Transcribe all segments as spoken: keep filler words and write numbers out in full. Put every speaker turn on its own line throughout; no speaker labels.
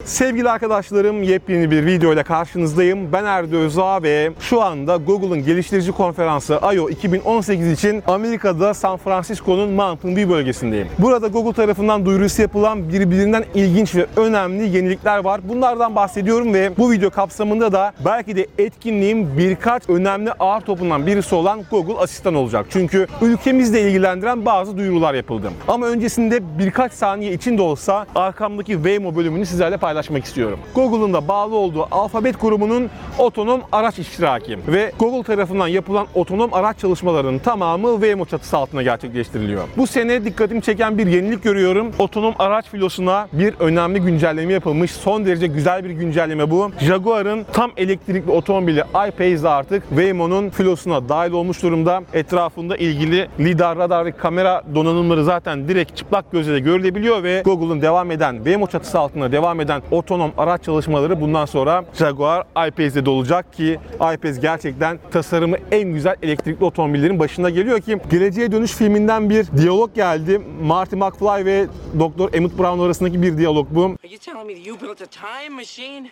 Sevgili arkadaşlarım, yepyeni bir video ile karşınızdayım. Ben Erdi Özağ ve şu anda Google'ın geliştirici konferansı I O iki bin on sekiz için Amerika'da San Francisco'nun Mountain View bölgesindeyim. Burada Google tarafından duyurusu yapılan birbirinden ilginç ve önemli yenilikler var. Bunlardan bahsediyorum ve bu video kapsamında da belki de etkinliğin birkaç önemli ağır topundan birisi olan Google Asistan olacak. Çünkü ülkemizle ilgilendiren bazı duyurular yapıldı. Ama öncesinde birkaç saniye içinde olsa arkamdaki Waymo bölümünü sizlerle paylaşmak istiyorum. Google'ın da bağlı olduğu Alphabet grubunun otonom araç iştiraki ve Google tarafından yapılan otonom araç çalışmalarının tamamı Waymo çatısı altında gerçekleştiriliyor. Bu sene dikkatimi çeken bir yenilik görüyorum. Otonom araç filosuna bir önemli güncelleme yapılmış. Son derece güzel bir güncelleme bu. Jaguar'ın tam elektrikli otomobili I-Pace artık Waymo'nun filosuna dahil olmuş durumda. Etrafında ilgili lidar, radar ve kamera donanımları zaten direkt çıplak gözle de görülebiliyor ve Google'ın devam eden, Waymo çatısı altında devam eden otonom araç çalışmaları bundan sonra Jaguar I-Pace'de de olacak ki I-Pace gerçekten tasarımı en güzel elektrikli otomobillerin başında geliyor ki Geleceğe Dönüş filminden bir diyalog geldi. Marty McFly ve Doktor Emmett Brown arasındaki bir diyalog bu.
Are you telling me that you built a time machine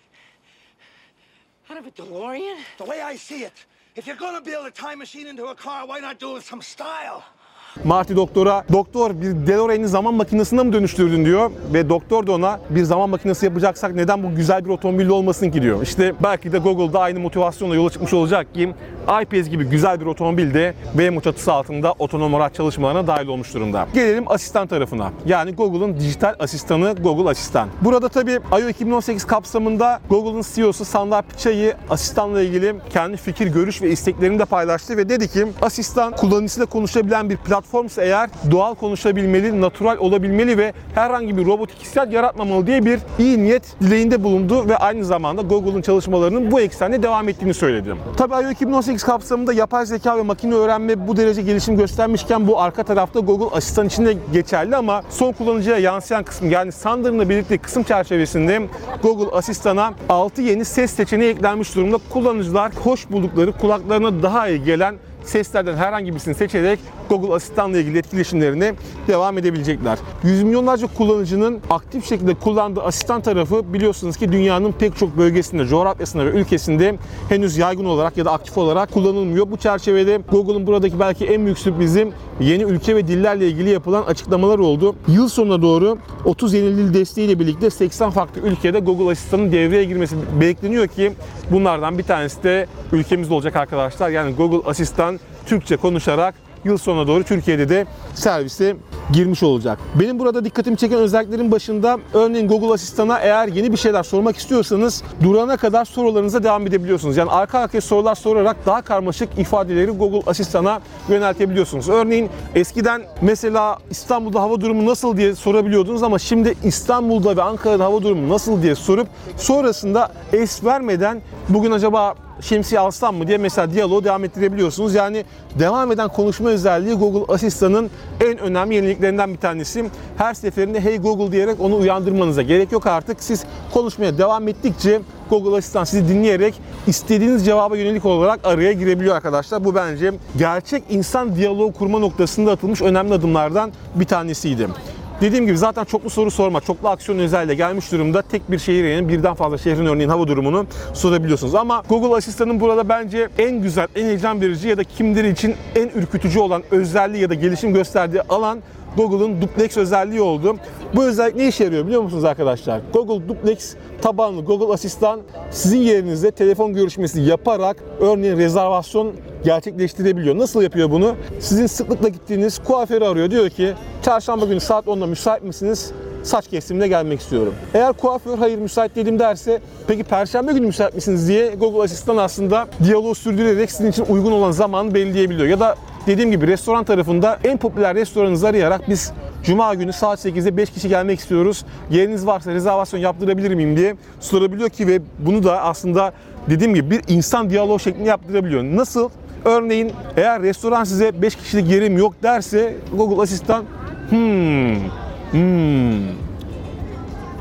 out of a DeLorean?
The way I see it, if you're gonna build a time machine into a car, why not do it with some style?
Marty doktora, doktor bir DeLorean'i zaman makinesine mi dönüştürdün diyor ve doktor da ona bir zaman makinesi yapacaksak neden bu güzel bir otomobil olmasın ki diyor. İşte belki de Google'da aynı motivasyonla yola çıkmış olacak ki I-Pace gibi güzel bir otomobil de Waymo çatısı altında otonom araç çalışmalarına dahil olmuş durumda. Gelelim asistan tarafına. Yani Google'ın dijital asistanı Google Asistan. Burada tabii I O iki bin on sekiz kapsamında Google'ın C E O'su Sundar Pichai asistanla ilgili kendi fikir, görüş ve isteklerini de paylaştı ve dedi ki asistan kullanıcısıyla konuşabilen bir platform Platformsa eğer doğal konuşabilmeli, natural olabilmeli ve herhangi bir robotik hissiyat yaratmamalı diye bir iyi niyet dileğinde bulundu ve aynı zamanda Google'ın çalışmalarının bu eksende devam ettiğini söyledi. Tabii I O iki bin on sekiz kapsamında yapay zeka ve makine öğrenme bu derece gelişim göstermişken bu arka tarafta Google Asistan için de geçerli ama son kullanıcıya yansıyan kısım yani Sundar'la birlikte kısım çerçevesinde Google Asistan'a altı yeni ses seçeneği eklenmiş durumda. Kullanıcılar hoş buldukları, kulaklarına daha iyi gelen seslerden herhangi birisini seçerek Google Asistan'la ilgili etkileşimlerine devam edebilecekler. Yüz milyonlarca kullanıcının aktif şekilde kullandığı asistan tarafı biliyorsunuz ki dünyanın pek çok bölgesinde, coğrafyasında ve ülkesinde henüz yaygın olarak ya da aktif olarak kullanılmıyor. Bu çerçevede Google'ın buradaki belki en büyük sürprizi yeni ülke ve dillerle ilgili yapılan açıklamalar oldu. Yıl sonuna doğru otuz yeni dil desteğiyle birlikte seksen farklı ülkede Google Asistan'ın devreye girmesi bekleniyor ki bunlardan bir tanesi de ülkemizde olacak arkadaşlar. Yani Google Asistan Türkçe konuşarak yıl sonuna doğru Türkiye'de de servise girmiş olacak. Benim burada dikkatimi çeken özelliklerin başında örneğin Google Asistan'a eğer yeni bir şeyler sormak istiyorsanız durana kadar sorularınıza devam edebiliyorsunuz. Yani arka arkaya sorular sorarak daha karmaşık ifadeleri Google Asistan'a yöneltebiliyorsunuz. Örneğin eskiden mesela İstanbul'da hava durumu nasıl diye sorabiliyordunuz ama şimdi İstanbul'da ve Ankara'da hava durumu nasıl diye sorup sonrasında es vermeden bugün acaba şemsiye alsam mı diye mesela diyaloğu devam ettirebiliyorsunuz. Yani devam eden konuşma özelliği Google Asistan'ın en önemli yeniliklerinden bir tanesi. Her seferinde hey Google diyerek onu uyandırmanıza gerek yok artık. Siz konuşmaya devam ettikçe Google Asistan sizi dinleyerek istediğiniz cevaba yönelik olarak araya girebiliyor arkadaşlar. Bu bence gerçek insan diyaloğu kurma noktasında atılmış önemli adımlardan bir tanesiydi. Dediğim gibi zaten çoklu soru sorma, çoklu aksiyon özelliğiyle gelmiş durumda tek bir şehir yerine birden fazla şehrin örneğin hava durumunu sorabiliyorsunuz. Ama Google Asistan'ın burada bence en güzel, en heyecan verici ya da kimleri için en ürkütücü olan özelliği ya da gelişim gösterdiği alan Google'ın Duplex özelliği oldu. Bu özellik ne işe yarıyor biliyor musunuz arkadaşlar? Google Duplex tabanlı Google Asistan sizin yerinizde telefon görüşmesi yaparak örneğin rezervasyon gerçekleştirebiliyor. Nasıl yapıyor bunu? Sizin sıklıkla gittiğiniz kuaförü arıyor. Diyor ki çarşamba günü saat onda müsait misiniz? Saç kesimine gelmek istiyorum. Eğer kuaför hayır müsait değilim derse peki perşembe günü müsait misiniz diye Google Asistan aslında diyaloğu sürdürerek sizin için uygun olan zamanı belirleyebiliyor. Ya da dediğim gibi restoran tarafında en popüler restoranınızı arayarak biz Cuma günü saat sekizde beş kişi gelmek istiyoruz. Yeriniz varsa rezervasyon yaptırabilir miyim diye sorabiliyor ki ve bunu da aslında dediğim gibi bir insan diyaloğu şeklinde yaptırabiliyor. Nasıl? Örneğin eğer restoran size beş kişilik yerim yok derse Google Asistan hmm, hmm,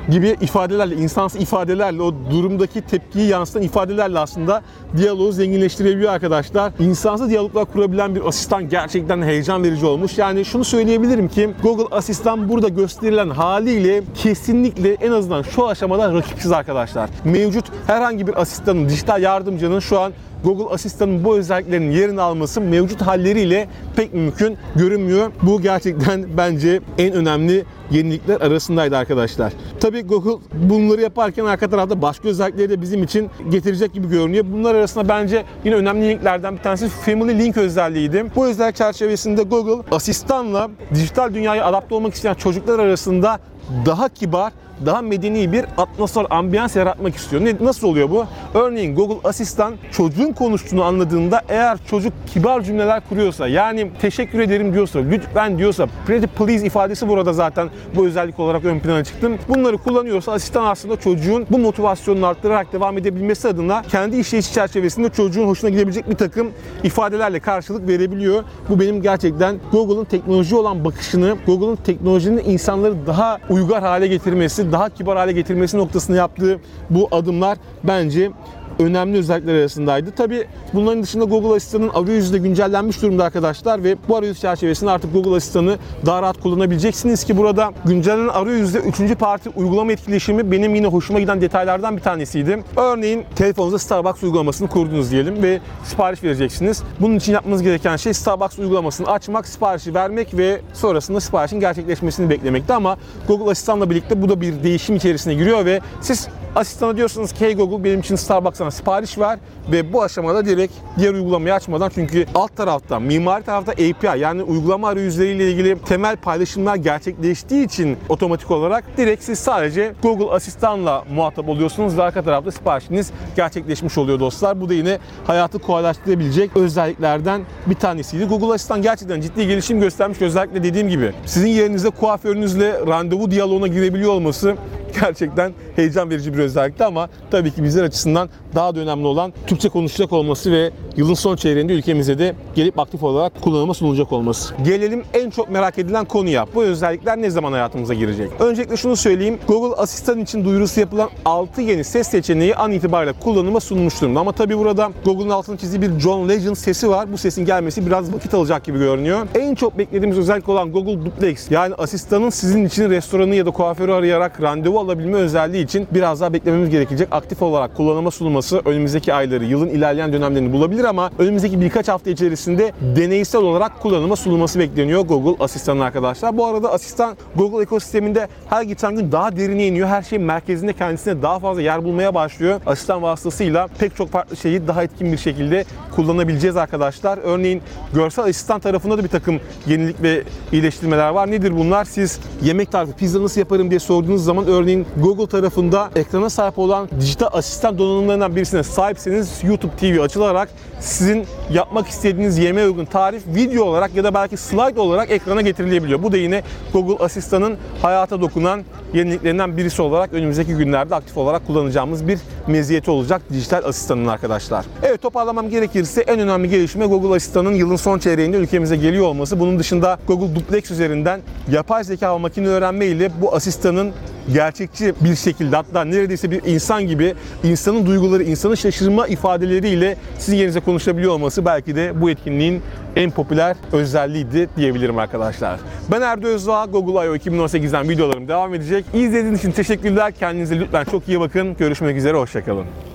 gibi ifadelerle, insansı ifadelerle, o durumdaki tepkiyi yansıtan ifadelerle aslında diyaloğu zenginleştirebiliyor arkadaşlar. İnsansı diyaloglar kurabilen bir asistan gerçekten heyecan verici olmuş. Yani şunu söyleyebilirim ki Google Asistan burada gösterilen haliyle kesinlikle en azından şu aşamada rakipsiz arkadaşlar. Mevcut herhangi bir asistanın, dijital yardımcının şu an Google Asistan'ın bu özelliklerinin yerini alması mevcut halleriyle pek mümkün görünmüyor. Bu gerçekten bence en önemli yenilikler arasındaydı arkadaşlar. Tabii Google bunları yaparken arka tarafta başka özellikleri de bizim için getirecek gibi görünüyor. Bunlar arasında bence yine önemli linklerden bir tanesi Family Link özelliğiydi. Bu özellik çerçevesinde Google Asistan'la dijital dünyaya adapte olmak isteyen çocuklar arasında daha kibar, daha medeni bir atmosfer, ambiyans yaratmak istiyor. Ne, nasıl oluyor bu? Örneğin Google Asistan çocuğun konuştuğunu anladığında eğer çocuk kibar cümleler kuruyorsa, yani teşekkür ederim diyorsa, lütfen diyorsa, pretty please ifadesi burada zaten bu özellik olarak ön plana çıktı. Bunları kullanıyorsa asistan aslında çocuğun bu motivasyonunu arttırarak devam edebilmesi adına kendi işleyişi çerçevesinde çocuğun hoşuna gidebilecek bir takım ifadelerle karşılık verebiliyor. Bu benim gerçekten Google'ın teknoloji olan bakışını, Google'ın teknolojinin insanları daha uygar hale getirmesi, daha kibar hale getirmesi noktasında yaptığı bu adımlar bence önemli özellikler arasındaydı. Tabii bunların dışında Google Asistan'ın arayüzü de güncellenmiş durumda arkadaşlar ve bu arayüz çerçevesinde artık Google Asistan'ı daha rahat kullanabileceksiniz ki burada güncellenen arayüzde üçüncü parti uygulama etkileşimi benim yine hoşuma giden detaylardan bir tanesiydi. Örneğin telefonunuzda Starbucks uygulamasını kurdunuz diyelim ve sipariş vereceksiniz. Bunun için yapmanız gereken şey Starbucks uygulamasını açmak, siparişi vermek ve sonrasında siparişin gerçekleşmesini beklemekti ama Google Asistan'la birlikte bu da bir değişim içerisine giriyor ve siz asistana diyorsunuz ki hey Google benim için Starbucks'tan sipariş ver ve bu aşamada direkt diğer uygulamayı açmadan, çünkü alt tarafta, mimari tarafta A P I yani uygulama arayüzleriyle ilgili temel paylaşımlar gerçekleştiği için otomatik olarak direkt siz sadece Google Asistan'la muhatap oluyorsunuz ve arka tarafta siparişiniz gerçekleşmiş oluyor dostlar. Bu da yine hayatı kolaylaştırabilecek özelliklerden bir tanesiydi. Google Asistan gerçekten ciddi gelişim göstermiş. Özellikle dediğim gibi sizin yerinizde kuaförünüzle randevu diyaloğuna girebiliyor olması gerçekten heyecan verici bir özellikti ama tabii ki bizler açısından daha da önemli olan Türkçe konuşacak olması ve yılın son çeyreğinde ülkemize de gelip aktif olarak kullanıma sunulacak olması. Gelelim en çok merak edilen konuya. Bu özellikler ne zaman hayatımıza girecek? Öncelikle şunu söyleyeyim. Google Asistan için duyurusu yapılan altı yeni ses seçeneği an itibariyle kullanıma sunulmuş durumda. Ama tabii burada Google'ın altını çizdiği bir John Legend sesi var. Bu sesin gelmesi biraz vakit alacak gibi görünüyor. En çok beklediğimiz özellik olan Google Duplex, yani asistanın sizin için restoranı ya da kuaförü arayarak randevu alabilme özelliği için biraz daha beklememiz gerekecek. Aktif olarak kullanıma sunulması önümüzdeki ayları, yılın ilerleyen dönemlerini bulabilir ama önümüzdeki birkaç hafta içerisinde deneysel olarak kullanıma sunulması bekleniyor Google Asistan'ın arkadaşlar. Bu arada asistan Google ekosisteminde her geçen gün daha derine iniyor. Her şey merkezinde kendisine daha fazla yer bulmaya başlıyor. Asistan vasıtasıyla pek çok farklı şeyi daha etkin bir şekilde kullanabileceğiz arkadaşlar. Örneğin görsel asistan tarafında da bir takım yenilik ve iyileştirmeler var. Nedir bunlar? Siz yemek tarifi, pizza nasıl yaparım diye sorduğunuz zaman örneğin Google tarafında ekrana sahip olan dijital asistan donanımlarından birisine sahipseniz YouTube T V açılarak sizin yapmak istediğiniz yemeğe uygun tarif video olarak ya da belki slide olarak ekrana getirilebiliyor. Bu da yine Google Asistan'ın hayata dokunan yeniliklerinden birisi olarak önümüzdeki günlerde aktif olarak kullanacağımız bir meziyeti olacak dijital asistanın arkadaşlar. Evet, toparlamam gerekirse en önemli gelişme Google Asistan'ın yılın son çeyreğinde ülkemize geliyor olması. Bunun dışında Google Duplex üzerinden yapay zeka ve makine öğrenme ile bu asistanın gerçekçi bir şekilde, hatta neredeyse bir insan gibi insanın duyguları, insanın şaşırma ifadeleriyle sizin yerinize konuşabiliyor olması belki de bu etkinliğin en popüler özelliğiydi diyebilirim arkadaşlar. Ben Erdo Özdağ, Google I O iki bin on sekizden videolarım devam edecek. İzlediğiniz için teşekkürler. Kendinize lütfen çok iyi bakın. Görüşmek üzere, hoşça kalın.